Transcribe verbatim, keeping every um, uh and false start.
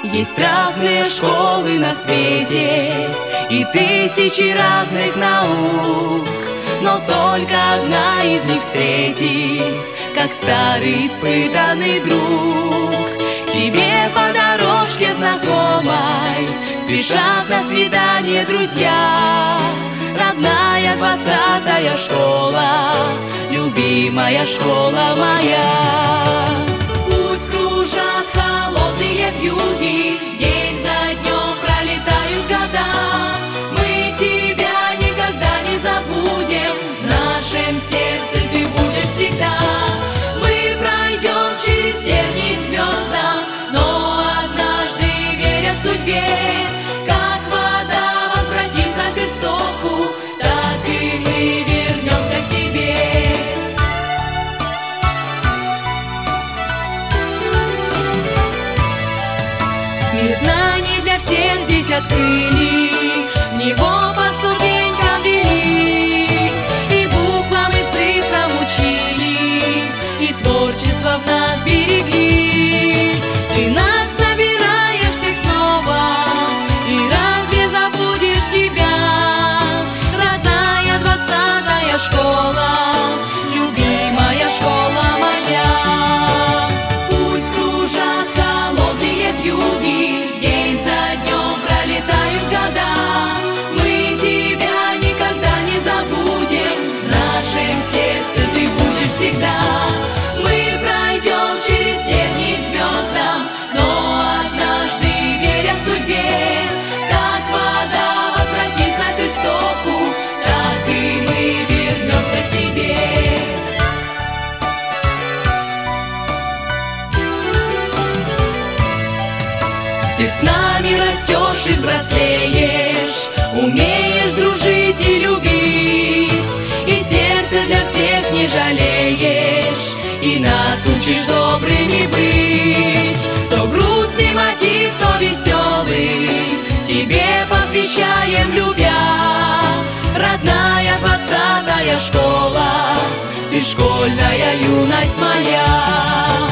Есть разные школы на свете и тысячи разных наук, но только одна из них встретит, как старый испытанный друг. К тебе по дорожке знакомой спешат на свидание друзья. Родная двадцатая школа, любимая школа моя. Пусть кружат холодные вьюги, день за днем пролетают года. Мы тебя никогда не забудем, в нашем сердце ты будешь всегда. Мы пройдем через тернии к звездам, но однажды, веря судьбе, как вода возвратится к истоку, так и мы вернемся к тебе. Мир знаний для всех здесь открыли, в него по ступенькам вели, и буквам и цифрам учили, и творчество в нас берегли. Ты нас собираешь всех снова, и разве забудешь тебя? Родная двадцатая школа, любимая школа моя. Пусть кружат холодные вьюги, день за днем пролетают года. Мы тебя никогда не забудем, в нашем сердце ты будешь всегда. Мы пройдем через тернии к звездам, но однажды, веря судьбе, как вода возвратится к истоку, так и мы вернемся к тебе. Ты с нами растешь и взрослеешь, умеешь дружить и любить, и сердце для всех не жалеешь, и нас учишь добрыми быть. То грустный мотив, то веселый, тебе посвящаем, любя. Родная двадцатая школа, ты школьная юность моя.